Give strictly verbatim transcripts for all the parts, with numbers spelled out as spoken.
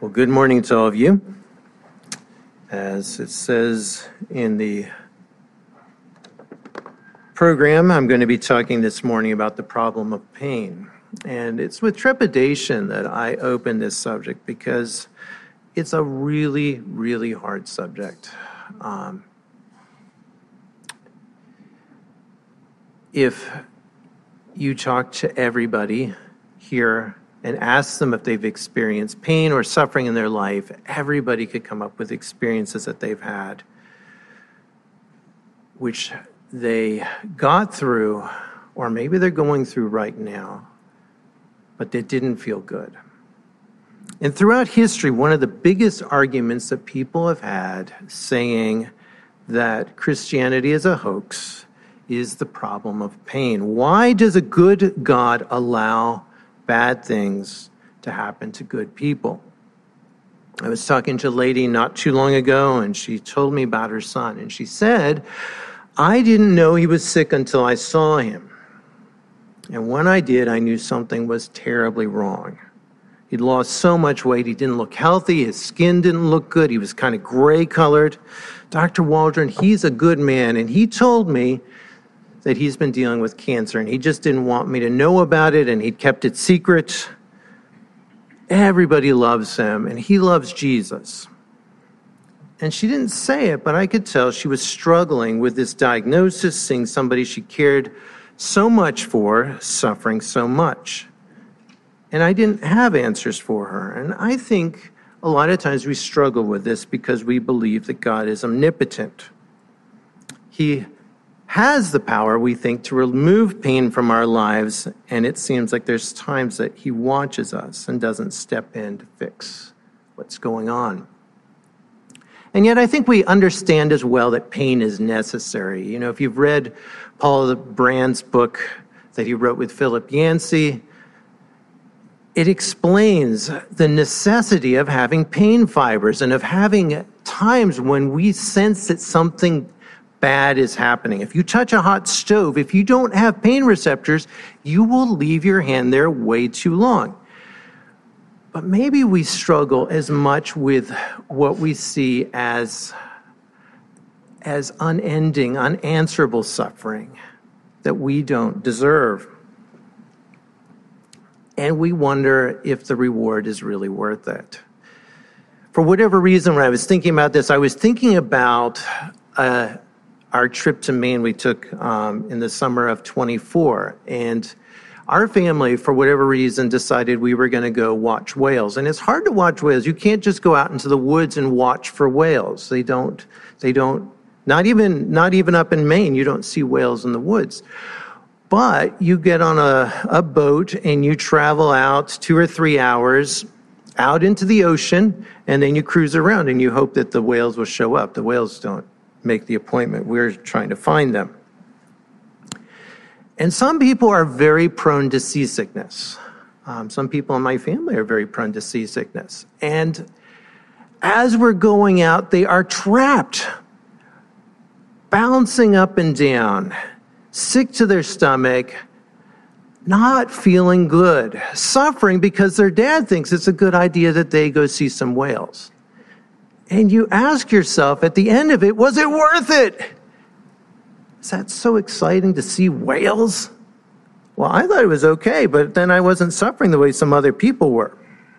Well, good morning to all of you. As it says in the program, I'm going to be talking this morning about the problem of pain. And it's with trepidation that I open this subject because it's a really, really hard subject. Um, if you talk to everybody here and ask them if they've experienced pain or suffering in their life, everybody could come up with experiences that they've had, which they got through, or maybe they're going through right now, but they didn't feel good. And throughout history, one of the biggest arguments that people have had saying that Christianity is a hoax is the problem of pain. Why does a good God allow bad things to happen to good people? I was talking to a lady not too long ago, and she told me about her son. And she said, I didn't know he was sick until I saw him. And when I did, I knew something was terribly wrong. He'd lost so much weight. He didn't look healthy. His skin didn't look good. He was kind of gray colored. Doctor Waldron, he's a good man. And he told me that he's been dealing with cancer, and he just didn't want me to know about it, and he'd kept it secret. Everybody loves him, and he loves Jesus. And she didn't say it, but I could tell she was struggling with this diagnosis, seeing somebody she cared so much for suffering so much. And I didn't have answers for her. And I think a lot of times we struggle with this because we believe that God is omnipotent. He has the power, we think, to remove pain from our lives, and it seems like there's times that he watches us and doesn't step in to fix what's going on. And yet I think we understand as well that pain is necessary. You know, if you've read Paul Brand's book that he wrote with Philip Yancey, it explains the necessity of having pain fibers and of having times when we sense that something bad is happening. If you touch a hot stove, if you don't have pain receptors, you will leave your hand there way too long. But maybe we struggle as much with what we see as, as unending, unanswerable suffering that we don't deserve. And we wonder if the reward is really worth it. For whatever reason, when I was thinking about this, I was thinking about uh, our trip to Maine we took um, in the summer of twenty-four. And our family, for whatever reason, decided we were going to go watch whales. And it's hard to watch whales. You can't just go out into the woods and watch for whales. They don't, they don't, not even, not even up in Maine, you don't see whales in the woods. But you get on a, a boat and you travel out two or three hours out into the ocean, and then you cruise around and you hope that the whales will show up. The whales don't make the appointment. We're trying to find them. And some people are very prone to seasickness. Um, some people in my family are very prone to seasickness. And as we're going out, they are trapped, bouncing up and down, sick to their stomach, not feeling good, suffering because their dad thinks it's a good idea that they go see some whales. And you ask yourself at the end of it, was it worth it? Is that so exciting to see whales? Well, I thought it was okay, but then I wasn't suffering the way some other people were.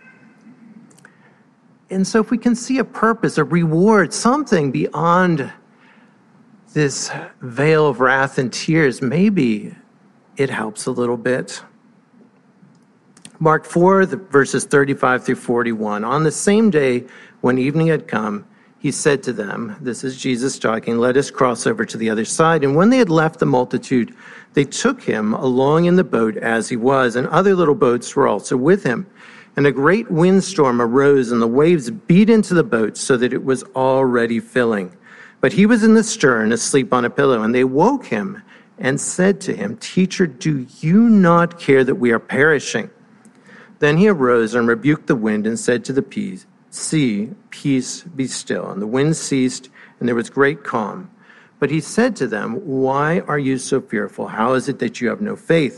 And so if we can see a purpose, a reward, something beyond this veil of wrath and tears, maybe it helps a little bit. Mark four, the verses thirty-five through forty-one. On the same day when evening had come, he said to them, this is Jesus talking, let us cross over to the other side. And when they had left the multitude, they took him along in the boat as he was, and other little boats were also with him. And a great windstorm arose, and the waves beat into the boat so that it was already filling. But he was in the stern, asleep on a pillow, and they woke him and said to him, Teacher, do you not care that we are perishing? Then he arose and rebuked the wind and said to the sea, Peace, be still. And the wind ceased, and there was great calm. But he said to them, Why are you so fearful? How is it that you have no faith?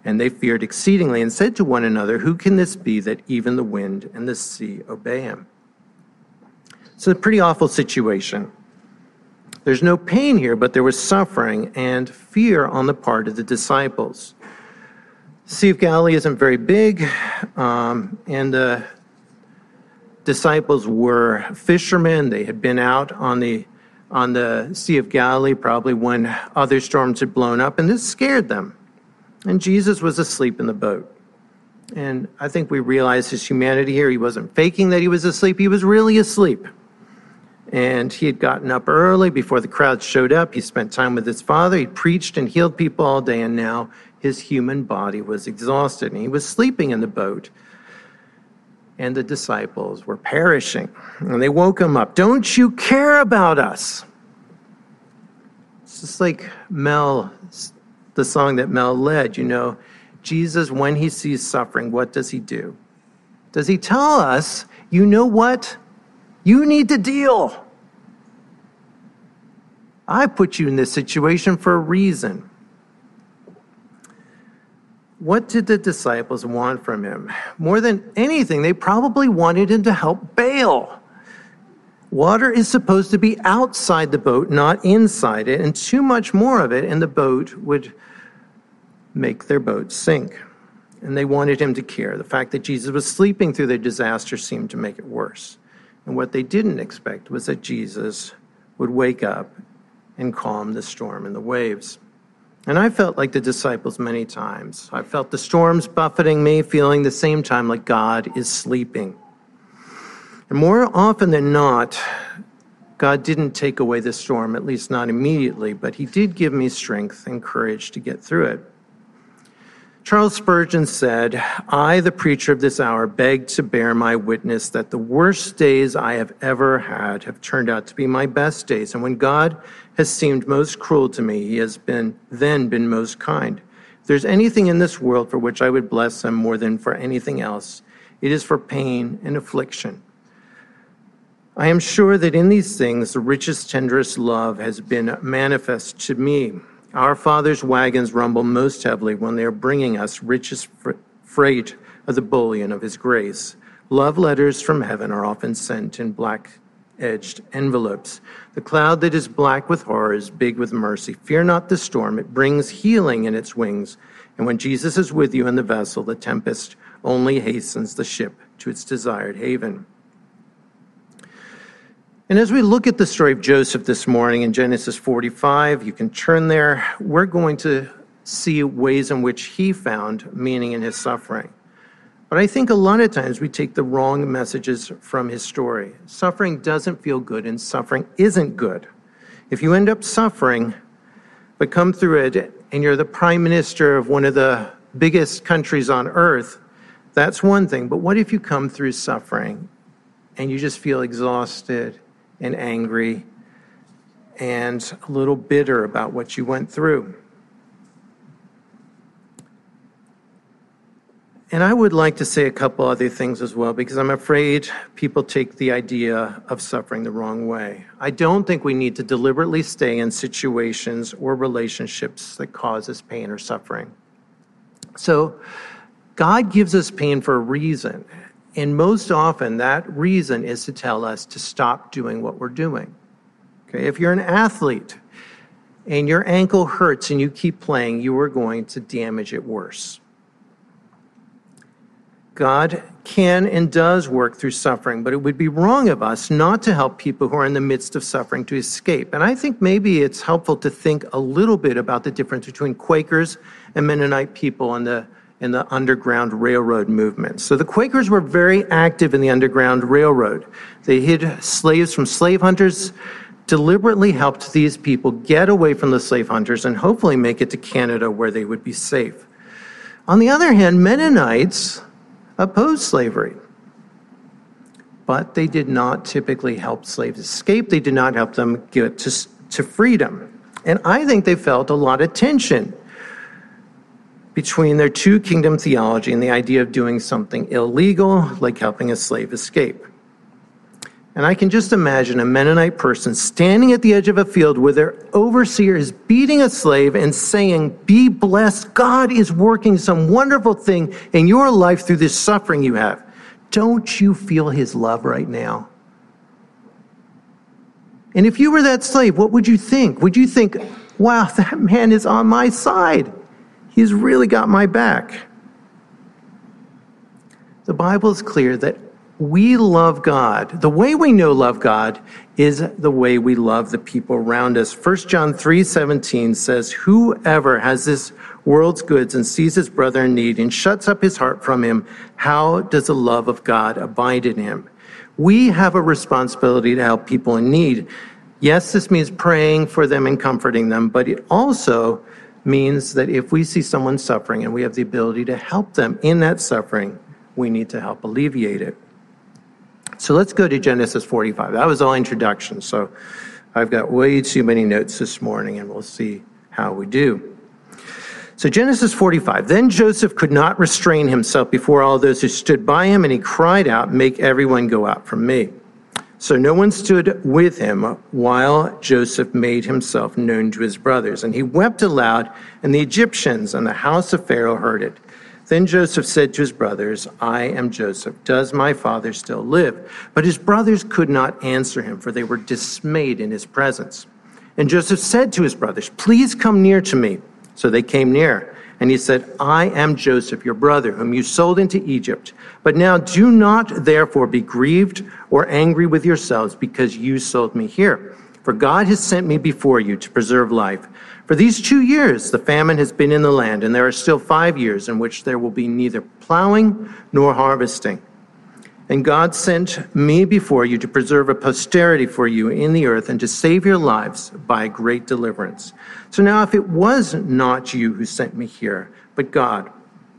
And they feared exceedingly and said to one another, "Who can this be that even the wind and the sea obey him?" It's a pretty awful situation. There's no pain here, but there was suffering and fear on the part of the disciples. The Sea of Galilee isn't very big, um, and the disciples were fishermen. They had been out on the on the Sea of Galilee probably when other storms had blown up, and this scared them. And Jesus was asleep in the boat. And I think we realize his humanity here. He wasn't faking that he was asleep. He was really asleep. And he had gotten up early before the crowd showed up. He spent time with his Father. He preached and healed people all day, and now his human body was exhausted, and he was sleeping in the boat. And the disciples were perishing. And they woke him up. "Don't you care about us?" It's just like Mel, the song that Mel led, you know. Jesus, when he sees suffering, what does he do? Does he tell us, you know what? You need to deal. I put you in this situation for a reason. What did the disciples want from him? More than anything, they probably wanted him to help bail. Water is supposed to be outside the boat, not inside it, and too much more of it, and the boat would make their boat sink. And they wanted him to care. The fact that Jesus was sleeping through their disaster seemed to make it worse. And what they didn't expect was that Jesus would wake up and calm the storm and the waves. And I felt like the disciples many times. I felt the storms buffeting me, feeling the same time like God is sleeping. And more often than not, God didn't take away the storm, at least not immediately, but he did give me strength and courage to get through it. Charles Spurgeon said, "I, the preacher of this hour, beg to bear my witness that the worst days I have ever had have turned out to be my best days. And when God has seemed most cruel to me, he has been then been most kind. If there's anything in this world for which I would bless him more than for anything else, it is for pain and affliction. I am sure that in these things the richest, tenderest love has been manifest to me. Our Father's wagons rumble most heavily when they are bringing us richest fr- freight of the bullion of his grace. Love letters from heaven are often sent in black-edged envelopes. The cloud that is black with horror is big with mercy. Fear not the storm. It brings healing in its wings. And when Jesus is with you in the vessel, the tempest only hastens the ship to its desired haven." And as we look at the story of Joseph this morning in Genesis forty-five, you can turn there, we're going to see ways in which he found meaning in his suffering. But I think a lot of times we take the wrong messages from his story. Suffering doesn't feel good, and suffering isn't good. If you end up suffering, but come through it, and you're the prime minister of one of the biggest countries on earth, that's one thing. But what if you come through suffering and you just feel exhausted and angry and a little bitter about what you went through? And I would like to say a couple other things as well, because I'm afraid people take the idea of suffering the wrong way. I don't think we need to deliberately stay in situations or relationships that cause us pain or suffering. So God gives us pain for a reason. And most often, that reason is to tell us to stop doing what we're doing. Okay, if you're an athlete and your ankle hurts and you keep playing, you are going to damage it worse. God can and does work through suffering, but it would be wrong of us not to help people who are in the midst of suffering to escape. And I think maybe it's helpful to think a little bit about the difference between Quakers and Mennonite people in the in the Underground Railroad movement. So the Quakers were very active in the Underground Railroad. They hid slaves from slave hunters, deliberately helped these people get away from the slave hunters and hopefully make it to Canada where they would be safe. On the other hand, Mennonites opposed slavery, but they did not typically help slaves escape. They did not help them get to, to freedom. And I think they felt a lot of tension between their two kingdom theology and the idea of doing something illegal, like helping a slave escape. And I can just imagine a Mennonite person standing at the edge of a field where their overseer is beating a slave and saying, "Be blessed. God is working some wonderful thing in your life through this suffering you have. Don't you feel his love right now?" And if you were that slave, what would you think? Would you think, "Wow, that man is on my side. He's really got my back"? The Bible is clear that we love God. The way we know love God is the way we love the people around us. First John three seventeen says, "Whoever has this world's goods and sees his brother in need and shuts up his heart from him, how does the love of God abide in him?" We have a responsibility to help people in need. Yes, this means praying for them and comforting them, but it also means that if we see someone suffering and we have the ability to help them in that suffering, we need to help alleviate it. So let's go to Genesis forty-five. That was all introduction, so I've got way too many notes this morning, and we'll see how we do. So Genesis forty-five, "Then Joseph could not restrain himself before all those who stood by him, and he cried out, 'Make everyone go out from me.' So no one stood with him while Joseph made himself known to his brothers. And he wept aloud, and the Egyptians and the house of Pharaoh heard it. Then Joseph said to his brothers, 'I am Joseph. Does my father still live?' But his brothers could not answer him, for they were dismayed in his presence. And Joseph said to his brothers, 'Please come near to me.' So they came near. And he said, 'I am Joseph, your brother, whom you sold into Egypt. But now do not therefore be grieved or angry with yourselves because you sold me here. For God has sent me before you to preserve life. For these two years the famine has been in the land, and there are still five years in which there will be neither plowing nor harvesting. And God sent me before you to preserve a posterity for you in the earth and to save your lives by great deliverance. So now if it was not you who sent me here, but God,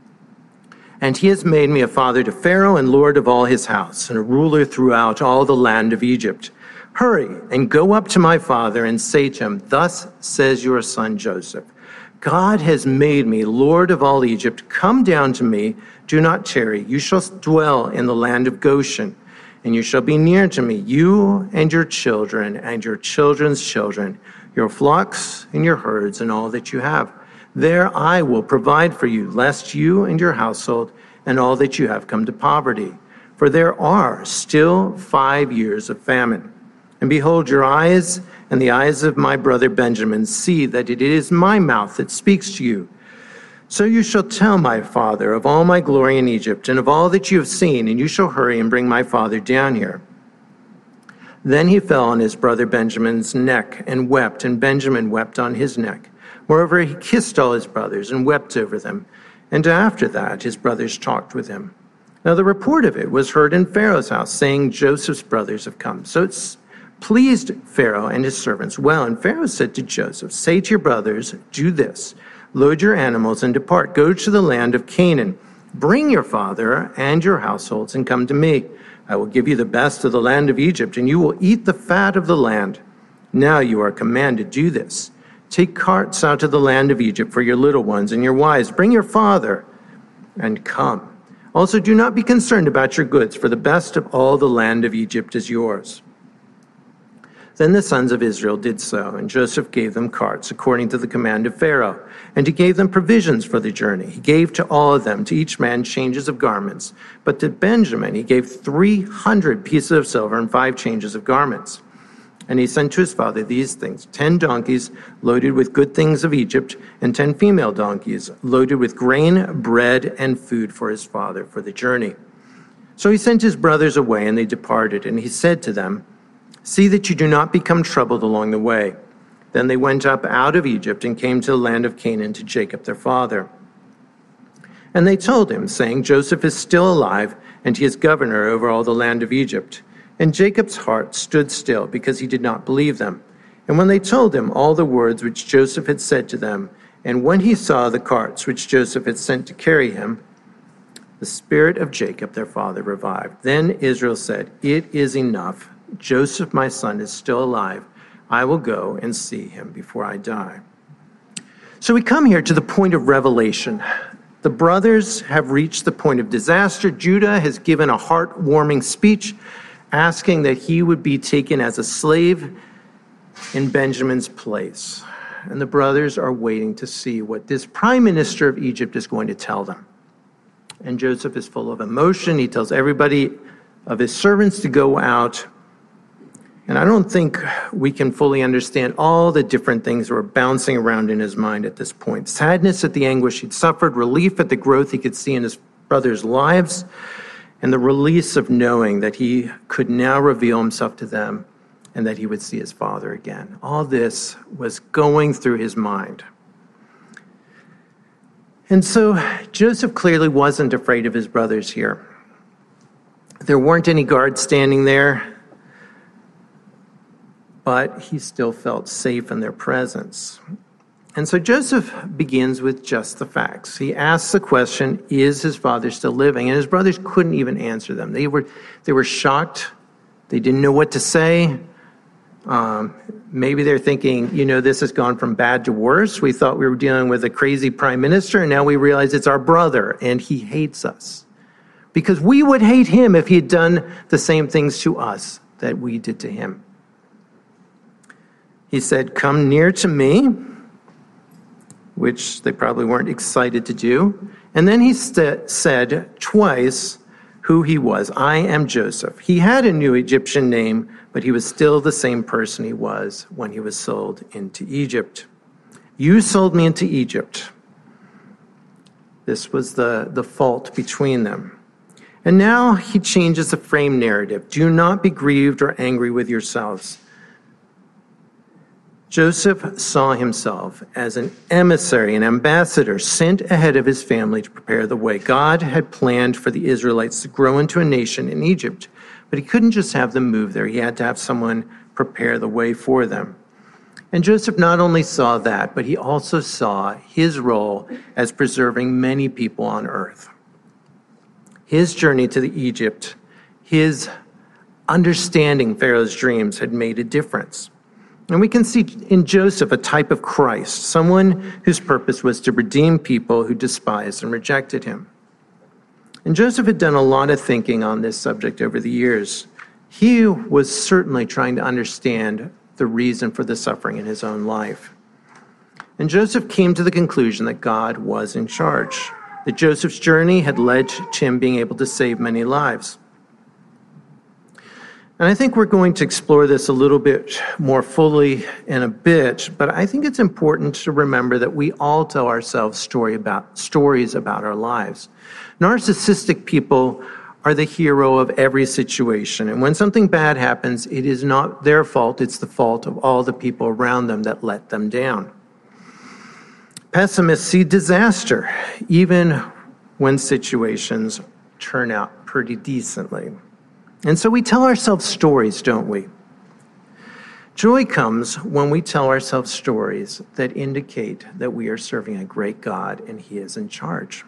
and he has made me a father to Pharaoh and lord of all his house and a ruler throughout all the land of Egypt, hurry and go up to my father and say to him, 'Thus says your son Joseph, God has made me Lord of all Egypt. Come down to me. Do not tarry. You shall dwell in the land of Goshen, and you shall be near to me, you and your children and your children's children, your flocks and your herds and all that you have. There I will provide for you, lest you and your household and all that you have come to poverty. For there are still five years of famine. And behold, your eyes and the eyes of my brother Benjamin see that it is my mouth that speaks to you. So you shall tell my father of all my glory in Egypt and of all that you have seen, and you shall hurry and bring my father down here.' Then he fell on his brother Benjamin's neck and wept, and Benjamin wept on his neck. Moreover, he kissed all his brothers and wept over them. And after that, his brothers talked with him. Now the report of it was heard in Pharaoh's house, saying, 'Joseph's brothers have come.' So it's pleased Pharaoh and his servants well. And Pharaoh said to Joseph, 'Say to your brothers, do this. Load your animals and depart. Go to the land of Canaan. Bring your father and your households and come to me. I will give you the best of the land of Egypt, and you will eat the fat of the land. Now you are commanded to do this. Take carts out to the land of Egypt for your little ones and your wives. Bring your father and come. Also do not be concerned about your goods, for the best of all the land of Egypt is yours.' Then the sons of Israel did so, and Joseph gave them carts according to the command of Pharaoh, and he gave them provisions for the journey. He gave to all of them, to each man, changes of garments. But to Benjamin he gave three hundred pieces of silver and five changes of garments. And he sent to his father these things, ten donkeys loaded with good things of Egypt, and ten female donkeys loaded with grain, bread, and food for his father for the journey. So he sent his brothers away, and they departed, and he said to them, 'See that you do not become troubled along the way.' Then they went up out of Egypt and came to the land of Canaan to Jacob their father. And they told him, saying, 'Joseph is still alive, and he is governor over all the land of Egypt.' And Jacob's heart stood still, because he did not believe them. And when they told him all the words which Joseph had said to them, and when he saw the carts which Joseph had sent to carry him, the spirit of Jacob their father revived. Then Israel said, 'It is enough. Joseph, my son, is still alive. I will go and see him before I die.'" So we come here to the point of revelation. The brothers have reached the point of disaster. Judah has given a heartwarming speech, asking that he would be taken as a slave in Benjamin's place. And the brothers are waiting to see what this prime minister of Egypt is going to tell them. And Joseph is full of emotion. He tells everybody of his servants to go out. And I don't think we can fully understand all the different things that were bouncing around in his mind at this point. Sadness at the anguish he'd suffered, relief at the growth he could see in his brothers' lives, and the release of knowing that he could now reveal himself to them and that he would see his father again. All this was going through his mind. And so Joseph clearly wasn't afraid of his brothers here. There weren't any guards standing there, but he still felt safe in their presence. And so Joseph begins with just the facts. He asks the question, is his father still living? And his brothers couldn't even answer them. They were, they were shocked. They didn't know what to say. Um, maybe they're thinking, you know, this has gone from bad to worse. We thought we were dealing with a crazy prime minister, and now we realize it's our brother, and he hates us. Because we would hate him if he had done the same things to us that we did to him. He said, come near to me, which they probably weren't excited to do. And then he st- said twice who he was. I am Joseph. He had a new Egyptian name, but he was still the same person he was when he was sold into Egypt. You sold me into Egypt. This was the, the fault between them. And now he changes the frame narrative. Do not be grieved or angry with yourselves. Joseph saw himself as an emissary, an ambassador sent ahead of his family to prepare the way. God had planned for the Israelites to grow into a nation in Egypt, but he couldn't just have them move there. He had to have someone prepare the way for them. And Joseph not only saw that, but he also saw his role as preserving many people on earth. His journey to the Egypt, his understanding Pharaoh's dreams had made a difference. And we can see in Joseph a type of Christ, someone whose purpose was to redeem people who despised and rejected him. And Joseph had done a lot of thinking on this subject over the years. He was certainly trying to understand the reason for the suffering in his own life. And Joseph came to the conclusion that God was in charge, that Joseph's journey had led to him being able to save many lives. And I think we're going to explore this a little bit more fully in a bit, but I think it's important to remember that we all tell ourselves story about, stories about our lives. Narcissistic people are the hero of every situation, and when something bad happens, it is not their fault, it's the fault of all the people around them that let them down. Pessimists see disaster, even when situations turn out pretty decently. And so we tell ourselves stories, don't we? Joy comes when we tell ourselves stories that indicate that we are serving a great God and he is in charge.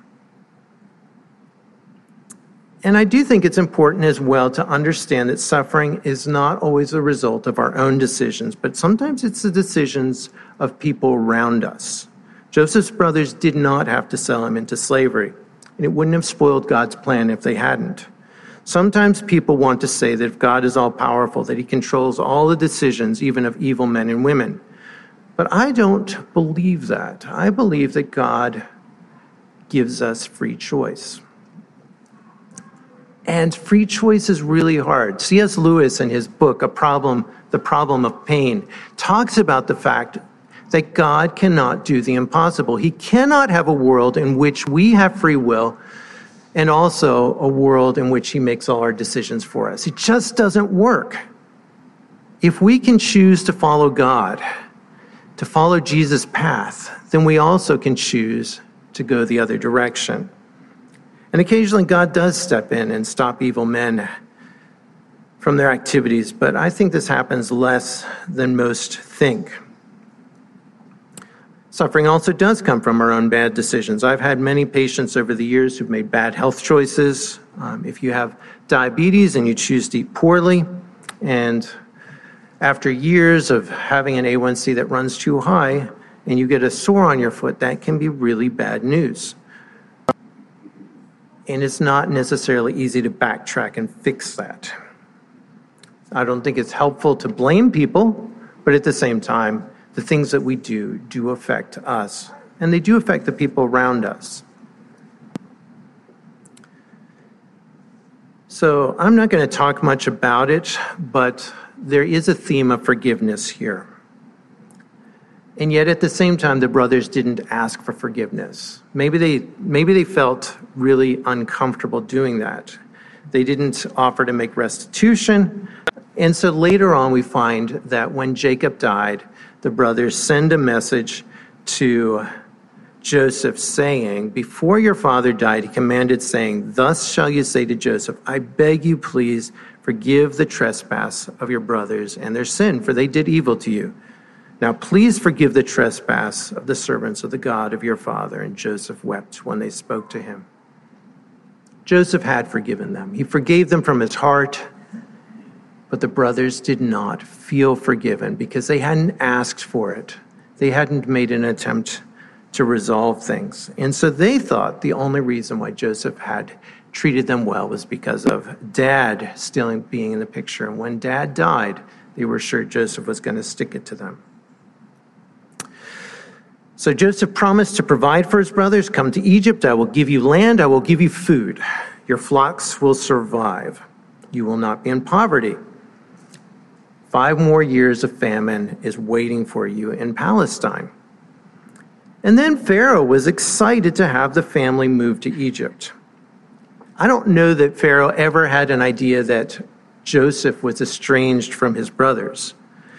And I do think it's important as well to understand that suffering is not always a result of our own decisions, but sometimes it's the decisions of people around us. Joseph's brothers did not have to sell him into slavery, and it wouldn't have spoiled God's plan if they hadn't. Sometimes people want to say that if God is all-powerful, that he controls all the decisions, even of evil men and women. But I don't believe that. I believe that God gives us free choice. And free choice is really hard. C S Lewis, in his book, A Problem, The Problem of Pain, talks about the fact that God cannot do the impossible. He cannot have a world in which we have free will and also a world in which he makes all our decisions for us. It just doesn't work. If we can choose to follow God, to follow Jesus' path, then we also can choose to go the other direction. And occasionally God does step in and stop evil men from their activities, but I think this happens less than most think. Suffering also does come from our own bad decisions. I've had many patients over the years who've made bad health choices. Um, if you have diabetes and you choose to eat poorly, and after years of having an A one C that runs too high, and you get a sore on your foot, that can be really bad news. And it's not necessarily easy to backtrack and fix that. I don't think it's helpful to blame people, but at the same time, the things that we do do affect us, and they do affect the people around us. So I'm not going to talk much about it, but there is a theme of forgiveness here. And yet at the same time, the brothers didn't ask for forgiveness. Maybe they, maybe they felt really uncomfortable doing that. They didn't offer to make restitution. And so later on, we find that when Jacob died, the brothers send a message to Joseph saying, before your father died, he commanded, saying, thus shall you say to Joseph, I beg you, please forgive the trespass of your brothers and their sin, for they did evil to you. Now please forgive the trespass of the servants of the God of your father. And Joseph wept when they spoke to him. Joseph had forgiven them. He forgave them from his heart, but the brothers did not feel forgiven because they hadn't asked for it. They hadn't made an attempt to resolve things. And so they thought the only reason why Joseph had treated them well was because of Dad still being in the picture. And when Dad died, they were sure Joseph was going to stick it to them. So Joseph promised to provide for his brothers. Come to Egypt, I will give you land, I will give you food. Your flocks will survive. You will not be in poverty. Five more years of famine is waiting for you in Palestine. And then Pharaoh was excited to have the family move to Egypt. I don't know that Pharaoh ever had an idea that Joseph was estranged from his brothers.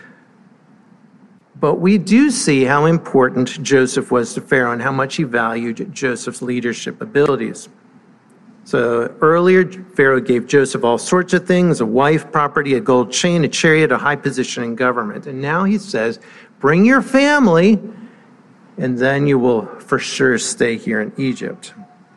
But we do see how important Joseph was to Pharaoh and how much he valued Joseph's leadership abilities. So earlier, Pharaoh gave Joseph all sorts of things, a wife, property, a gold chain, a chariot, a high position in government. And now he says, bring your family, and then you will for sure stay here in Egypt.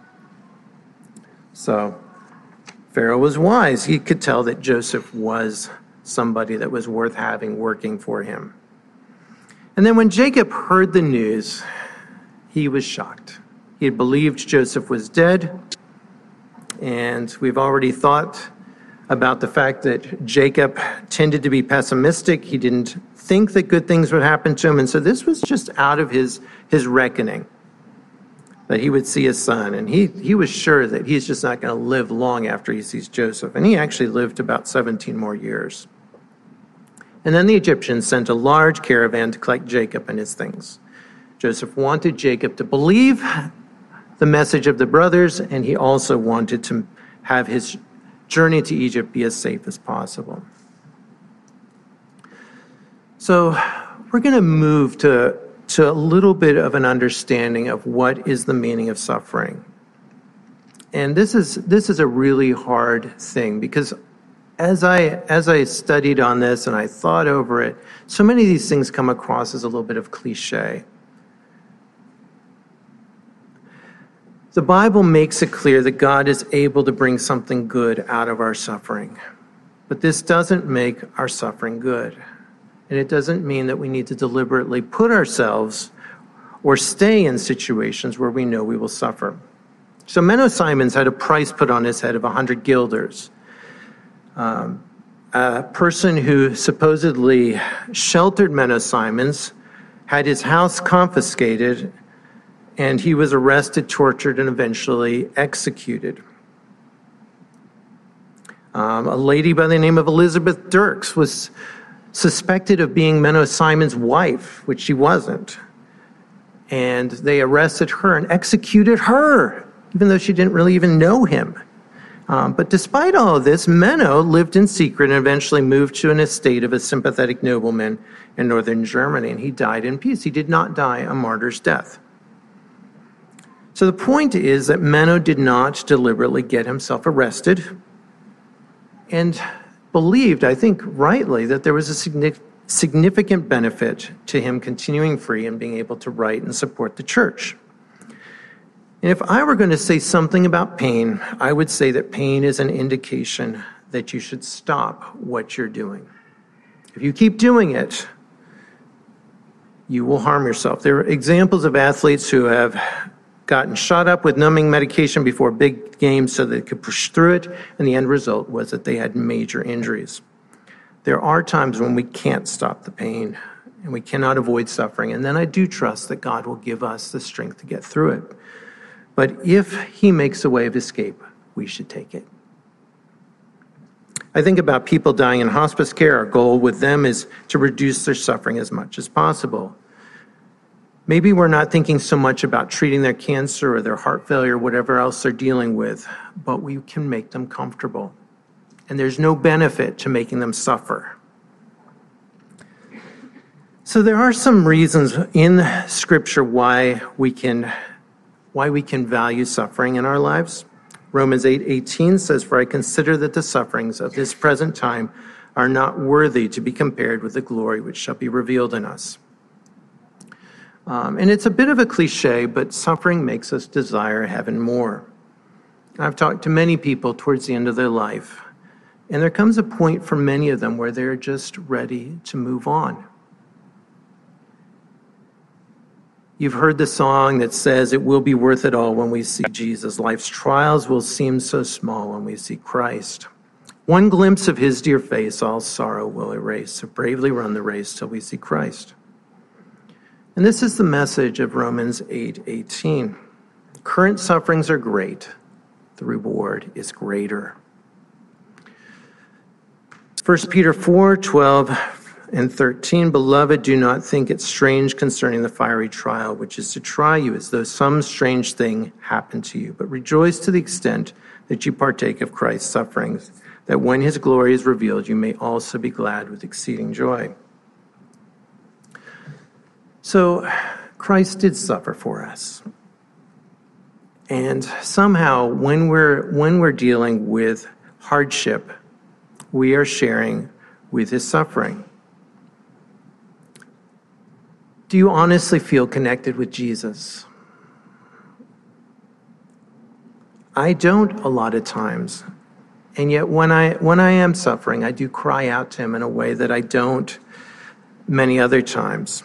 So Pharaoh was wise. He could tell that Joseph was somebody that was worth having working for him. And then when Jacob heard the news, he was shocked. He had believed Joseph was dead. And we've already thought about the fact that Jacob tended to be pessimistic. He didn't think that good things would happen to him. And so this was just out of his, his reckoning that he would see his son. And he, he was sure that he's just not going to live long after he sees Joseph. And he actually lived about seventeen more years. And then the Egyptians sent a large caravan to collect Jacob and his things. Joseph wanted Jacob to believe the message of the brothers, and he also wanted to have his journey to Egypt be as safe as possible. So we're going to move to, to a little bit of an understanding of what is the meaning of suffering. And this is this is a really hard thing because As I as I studied on this and I thought over it, so many of these things come across as a little bit of cliche. The Bible makes it clear that God is able to bring something good out of our suffering. But this doesn't make our suffering good. And it doesn't mean that we need to deliberately put ourselves or stay in situations where we know we will suffer. So Menno Simons had a price put on his head of one hundred guilders. Um, a person who supposedly sheltered Menno Simons had his house confiscated, and he was arrested, tortured, and eventually executed. Um, a lady by the name of Elizabeth Dirks was suspected of being Menno Simons' wife, which she wasn't. And they arrested her and executed her, even though she didn't really even know him. Um, but despite all of this, Menno lived in secret and eventually moved to an estate of a sympathetic nobleman in northern Germany, and he died in peace. He did not die a martyr's death. So the point is that Menno did not deliberately get himself arrested and believed, I think rightly, that there was a significant benefit to him continuing free and being able to write and support the church. And if I were going to say something about pain, I would say that pain is an indication that you should stop what you're doing. If you keep doing it, you will harm yourself. There are examples of athletes who have gotten shot up with numbing medication before big games so they could push through it, and the end result was that they had major injuries. There are times when we can't stop the pain and we cannot avoid suffering. And then I do trust that God will give us the strength to get through it. But if he makes a way of escape, we should take it. I think about people dying in hospice care. Our goal with them is to reduce their suffering as much as possible. Maybe we're not thinking so much about treating their cancer or their heart failure, whatever else they're dealing with, but we can make them comfortable. And there's no benefit to making them suffer. So there are some reasons in Scripture why we can, why we can value suffering in our lives. Romans eight eighteen says, "For I consider that the sufferings of this present time are not worthy to be compared with the glory which shall be revealed in us." Um, and it's a bit of a cliche, but suffering makes us desire heaven more. I've talked to many people towards the end of their life, and there comes a point for many of them where they're just ready to move on. You've heard the song that says, "It will be worth it all when we see Jesus. Life's trials will seem so small when we see Christ. One glimpse of his dear face, all sorrow will erase. So bravely run the race till we see Christ." And this is the message of Romans eight eighteen. Current sufferings are great. The reward is greater. First Peter four twelve and thirteen, "Beloved, do not think it strange concerning the fiery trial, which is to try you as though some strange thing happened to you. But rejoice to the extent that you partake of Christ's sufferings, that when his glory is revealed, you may also be glad with exceeding joy." So Christ did suffer for us. And somehow when we're when we're dealing with hardship, we are sharing with his suffering. Do you honestly feel connected with Jesus? I don't a lot of times. And yet when I when I am suffering, I do cry out to him in a way that I don't many other times.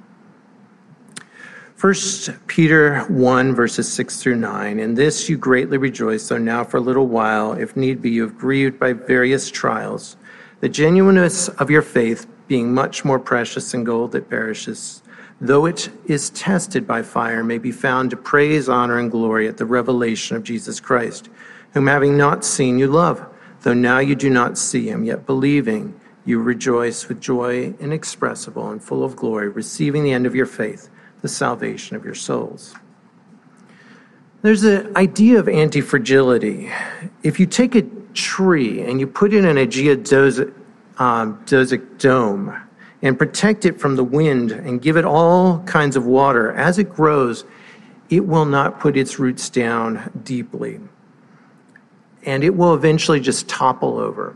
First Peter one, verses six through nine, "In this you greatly rejoice, though now for a little while, if need be, you have grieved by various trials, the genuineness of your faith being much more precious than gold that perishes, though it is tested by fire, may be found to praise, honor, and glory at the revelation of Jesus Christ, whom having not seen you love, though now you do not see him, yet believing you rejoice with joy inexpressible and full of glory, receiving the end of your faith, the salvation of your souls." There's an idea of anti-fragility. If you take a tree and you put it in a geodesic um, dome and protect it from the wind and give it all kinds of water, as it grows, it will not put its roots down deeply. And it will eventually just topple over.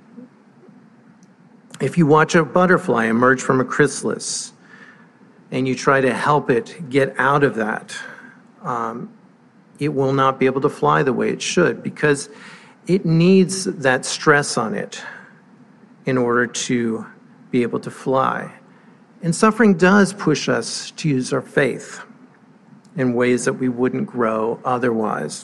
If you watch a butterfly emerge from a chrysalis, and you try to help it get out of that, um, it will not be able to fly the way it should because it needs that stress on it in order to be able to fly. And suffering does push us to use our faith in ways that we wouldn't grow otherwise.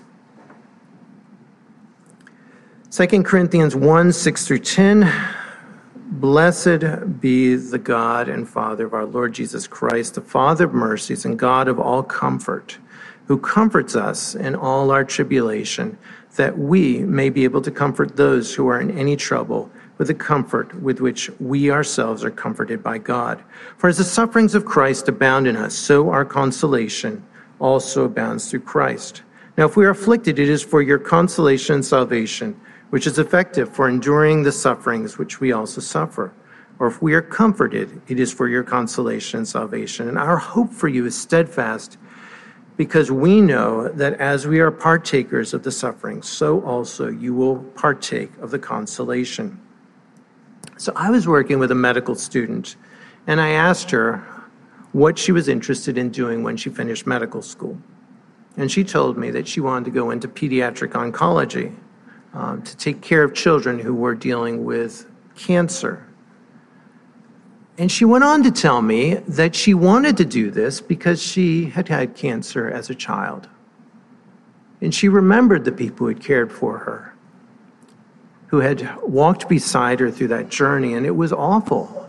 Second Corinthians one, six through ten, "Blessed be the God and Father of our Lord Jesus Christ, the Father of mercies and God of all comfort, who comforts us in all our tribulation, that we may be able to comfort those who are in any trouble with the comfort with which we ourselves are comforted by God. For as the sufferings of Christ abound in us, so our consolation also abounds through Christ. Now if we are afflicted, it is for your consolation and salvation, which is effective for enduring the sufferings which we also suffer. Or if we are comforted, it is for your consolation and salvation. And our hope for you is steadfast, because we know that as we are partakers of the sufferings, so also you will partake of the consolation." So I was working with a medical student, and I asked her what she was interested in doing when she finished medical school. And she told me that she wanted to go into pediatric oncology, Um, to take care of children who were dealing with cancer. And she went on to tell me that she wanted to do this because she had had cancer as a child. And she remembered the people who had cared for her, who had walked beside her through that journey, and it was awful.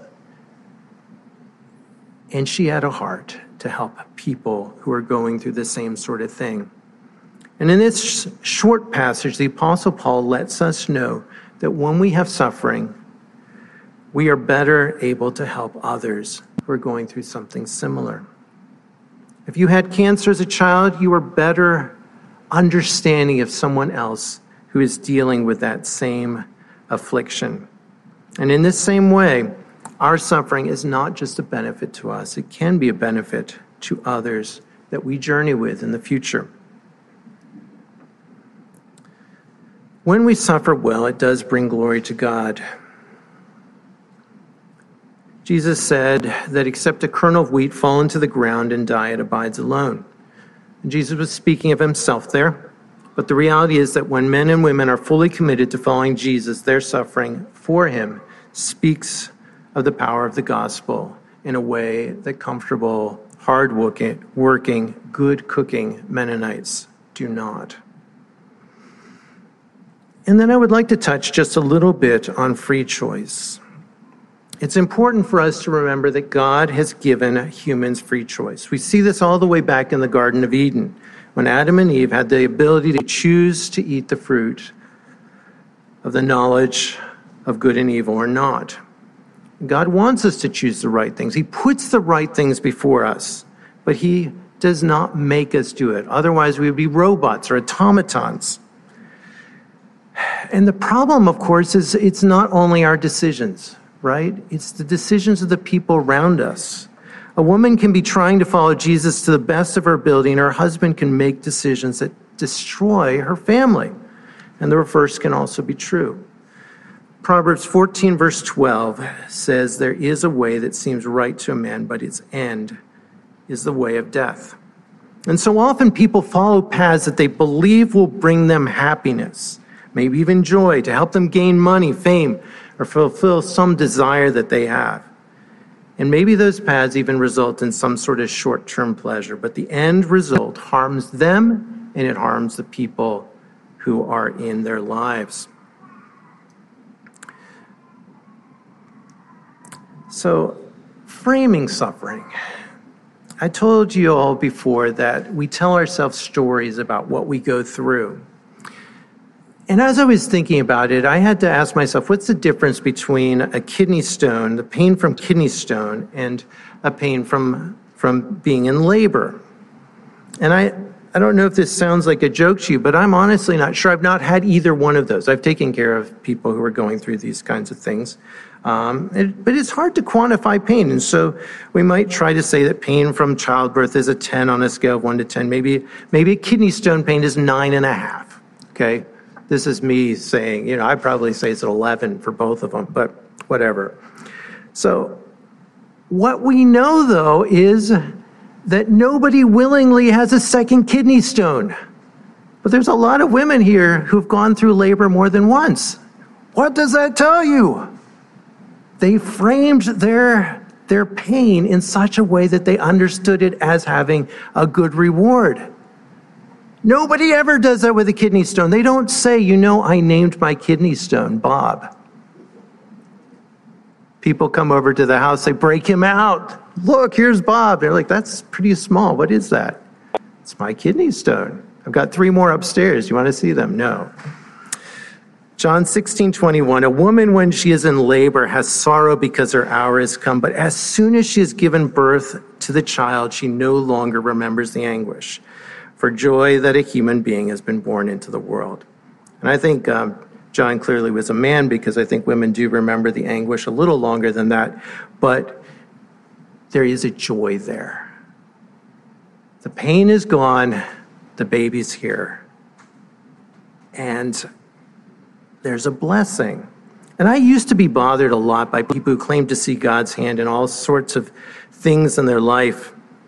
And she had a heart to help people who are going through the same sort of thing. And in this short passage, the Apostle Paul lets us know that when we have suffering, we are better able to help others who are going through something similar. If you had cancer as a child, you are better understanding of someone else who is dealing with that same affliction. And in this same way, our suffering is not just a benefit to us, it can be a benefit to others that we journey with in the future. When we suffer well, it does bring glory to God. Jesus said that except a kernel of wheat fall into the ground and die, it abides alone. And Jesus was speaking of himself there. But the reality is that when men and women are fully committed to following Jesus, their suffering for him speaks of the power of the gospel in a way that comfortable, hard-working, good-cooking Mennonites do not. And then I would like to touch just a little bit on free choice. It's important for us to remember that God has given humans free choice. We see this all the way back in the Garden of Eden, when Adam and Eve had the ability to choose to eat the fruit of the knowledge of good and evil or not. God wants us to choose the right things. He puts the right things before us, but he does not make us do it. Otherwise, we would be robots or automatons. And the problem, of course, is it's not only our decisions, right? It's the decisions of the people around us. A woman can be trying to follow Jesus to the best of her ability, and her husband can make decisions that destroy her family. And the reverse can also be true. Proverbs fourteen, verse twelve says, "There is a way that seems right to a man, but its end is the way of death." And so often people follow paths that they believe will bring them happiness, maybe even joy, to help them gain money, fame, or fulfill some desire that they have. And maybe those paths even result in some sort of short-term pleasure, but the end result harms them and it harms the people who are in their lives. So, framing suffering. I told you all before that we tell ourselves stories about what we go through. And as I was thinking about it, I had to ask myself, what's the difference between a kidney stone, the pain from kidney stone, and a pain from, from being in labor? And I, I don't know if this sounds like a joke to you, but I'm honestly not sure. I've not had either one of those. I've taken care of people who are going through these kinds of things. Um, it, but it's hard to quantify pain. And so we might try to say that pain from childbirth is a ten on a scale of one to ten. Maybe, maybe a kidney stone pain is nine and a half, okay? This is me saying, you know, I'd probably say it's an eleven for both of them, but whatever. So what we know, though, is that nobody willingly has a second kidney stone. But there's a lot of women here who've gone through labor more than once. What does that tell you? They framed their, their pain in such a way that they understood it as having a good reward. Nobody ever does that with a kidney stone. They don't say, you know, I named my kidney stone Bob. People come over to the house, they break him out. Look, here's Bob. They're like, that's pretty small. What is that? It's my kidney stone. I've got three more upstairs. You want to see them? No. John sixteen twenty-one, a woman when she is in labor has sorrow because her hour has come, but as soon as she has given birth to the child, she no longer remembers the anguish for joy that a human being has been born into the world. And I think um, John clearly was a man, because I think women do remember the anguish a little longer than that, but there is a joy there. The pain is gone, the baby's here, and there's a blessing. And I used to be bothered a lot by people who claim to see God's hand in all sorts of things in their life.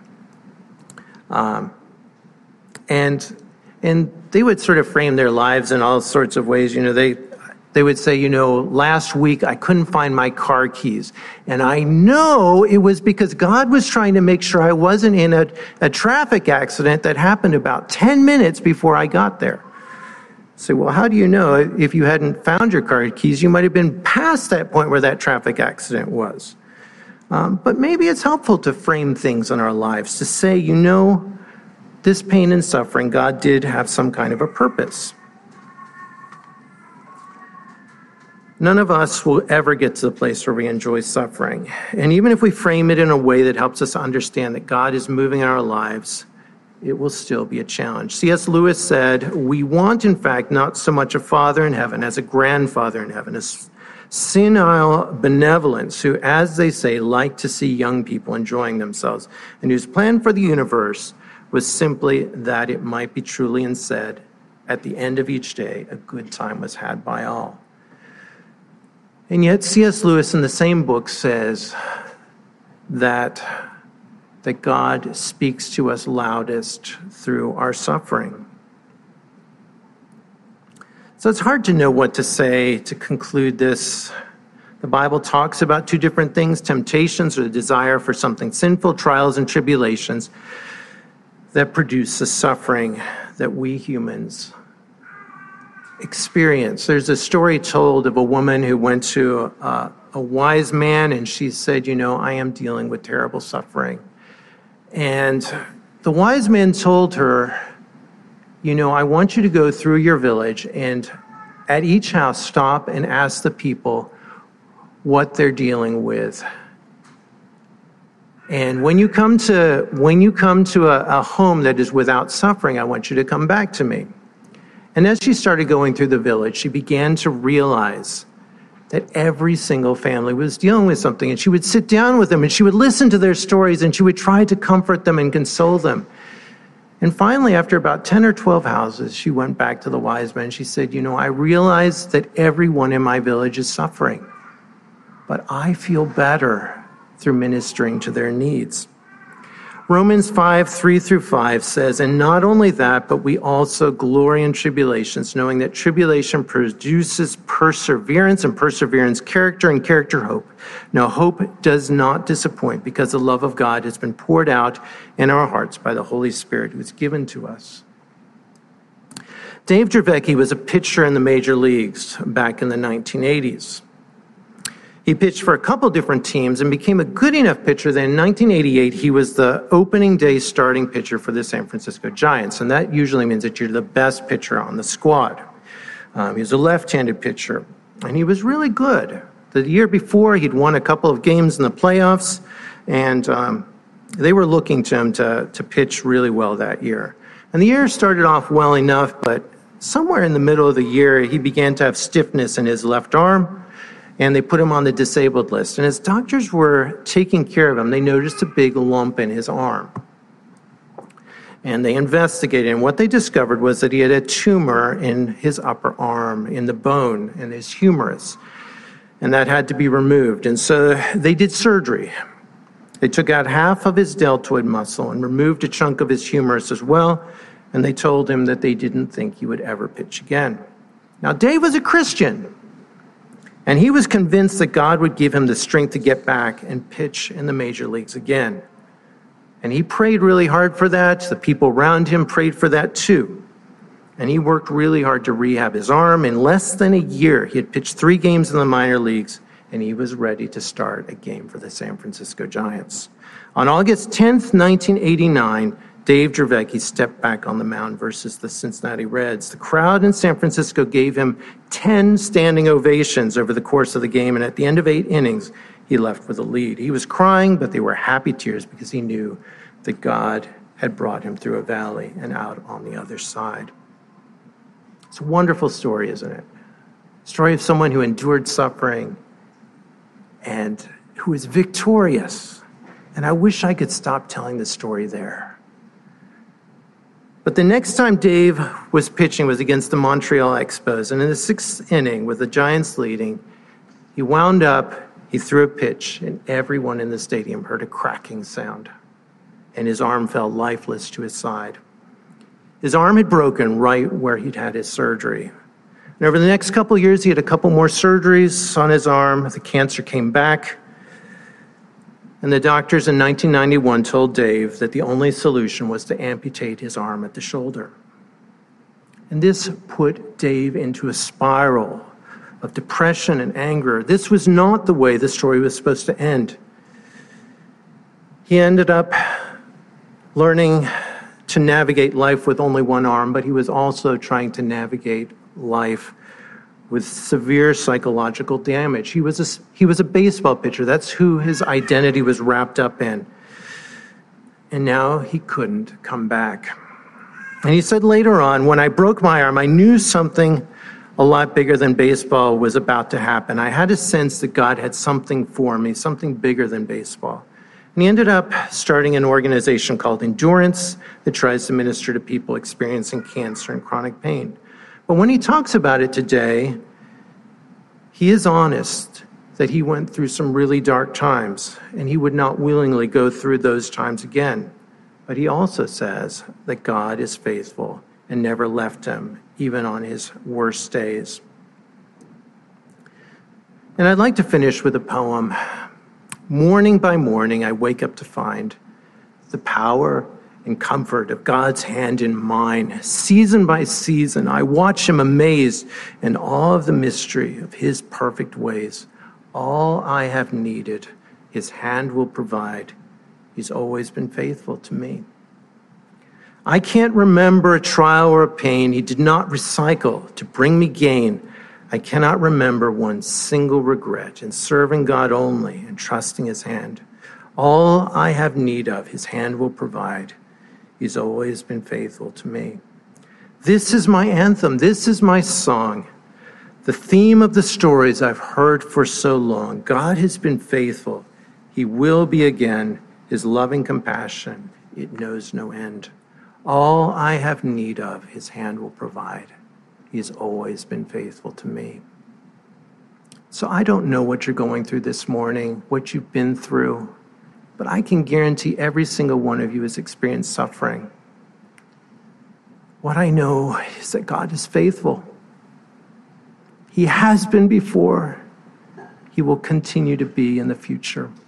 Um, and and they would sort of frame their lives in all sorts of ways. You know, they they would say, you know, last week I couldn't find my car keys. And I know it was because God was trying to make sure I wasn't in a, a traffic accident that happened about ten minutes before I got there. Say, well, how do you know? If you hadn't found your car keys, you might have been past that point where that traffic accident was. Um, but maybe it's helpful to frame things in our lives, to say, you know, this pain and suffering, God did have some kind of a purpose. None of us will ever get to the place where we enjoy suffering. And even if we frame it in a way that helps us understand that God is moving in our lives, it will still be a challenge. C S Lewis said, we want, in fact, not so much a father in heaven as a grandfather in heaven, a senile benevolence who, as they say, liked to see young people enjoying themselves, and whose plan for the universe was simply that it might be truly and said, at the end of each day, a good time was had by all. And yet C S Lewis in the same book says that, that God speaks to us loudest through our suffering. So it's hard to know what to say to conclude this. The Bible talks about two different things: temptations, or the desire for something sinful, trials and tribulations that produce the suffering that we humans experience. There's a story told of a woman who went to a, a wise man, and she said, you know, I am dealing with terrible suffering. And the wise man told her, you know, I want you to go through your village and at each house stop and ask the people what they're dealing with. And when you come to when you come to a, a home that is without suffering, I want you to come back to me. And as she started going through the village, she began to realize that every single family was dealing with something. And she would sit down with them and she would listen to their stories and she would try to comfort them and console them. And finally, after about ten or twelve houses, she went back to the wise man. She said, you know, I realize that everyone in my village is suffering, but I feel better through ministering to their needs. Romans five, three through five says, and not only that, but we also glory in tribulations, knowing that tribulation produces perseverance, and perseverance character, and character hope. Now hope does not disappoint, because the love of God has been poured out in our hearts by the Holy Spirit who is given to us. Dave Dravecky was a pitcher in the major leagues back in the nineteen eighties. He pitched for a couple different teams and became a good enough pitcher that in nineteen eighty-eight, he was the opening day starting pitcher for the San Francisco Giants. And that usually means that you're the best pitcher on the squad. Um, he was a left-handed pitcher, and he was really good. The year before, he'd won a couple of games in the playoffs, and um, they were looking to him to, to pitch really well that year. And the year started off well enough, but somewhere in the middle of the year, he began to have stiffness in his left arm, and they put him on the disabled list. And as doctors were taking care of him, they noticed a big lump in his arm. And they investigated, and what they discovered was that he had a tumor in his upper arm, in the bone, in his humerus. And that had to be removed. And so they did surgery. They took out half of his deltoid muscle and removed a chunk of his humerus as well. And they told him that they didn't think he would ever pitch again. Now, Dave was a Christian. And he was convinced that God would give him the strength to get back and pitch in the major leagues again. And he prayed really hard for that. The people around him prayed for that too. And he worked really hard to rehab his arm. In less than a year, he had pitched three games in the minor leagues, and he was ready to start a game for the San Francisco Giants. On August tenth, nineteen eighty-nine, Dave Dravecky stepped back on the mound versus the Cincinnati Reds. The crowd in San Francisco gave him ten standing ovations over the course of the game, and at the end of eight innings, he left with a lead. He was crying, but they were happy tears because he knew that God had brought him through a valley and out on the other side. It's a wonderful story, isn't it? A story of someone who endured suffering and who is victorious. And I wish I could stop telling the story there. But the next time Dave was pitching was against the Montreal Expos. And in the sixth inning, with the Giants leading, he wound up, he threw a pitch, and everyone in the stadium heard a cracking sound. And his arm fell lifeless to his side. His arm had broken right where he'd had his surgery. And over the next couple of years, he had a couple more surgeries on his arm. The cancer came back. And the doctors in nineteen ninety-one told Dave that the only solution was to amputate his arm at the shoulder. And this put Dave into a spiral of depression and anger. This was not the way the story was supposed to end. He ended up learning to navigate life with only one arm, but he was also trying to navigate life with severe psychological damage. He was a, he was a baseball pitcher. That's who his identity was wrapped up in. And now he couldn't come back. And he said later on, when I broke my arm, I knew something a lot bigger than baseball was about to happen. I had a sense that God had something for me, something bigger than baseball. And he ended up starting an organization called Endurance that tries to minister to people experiencing cancer and chronic pain. But when he talks about it today, he is honest that he went through some really dark times, and he would not willingly go through those times again. But he also says that God is faithful and never left him, even on his worst days. And I'd like to finish with a poem. Morning by morning, I wake up to find the power and comfort of God's hand in mine. Season by season, I watch him amazed in all of the mystery of his perfect ways. All I have needed, his hand will provide. He's always been faithful to me. I can't remember a trial or a pain he did not recycle to bring me gain. I cannot remember one single regret in serving God only and trusting his hand. All I have need of, his hand will provide. He's always been faithful to me. This is my anthem. This is my song. The theme of the stories I've heard for so long. God has been faithful. He will be again. His loving compassion, it knows no end. All I have need of, his hand will provide. He's always been faithful to me. So I don't know what you're going through this morning, what you've been through, but I can guarantee every single one of you has experienced suffering. What I know is that God is faithful. He has been before. He will continue to be in the future.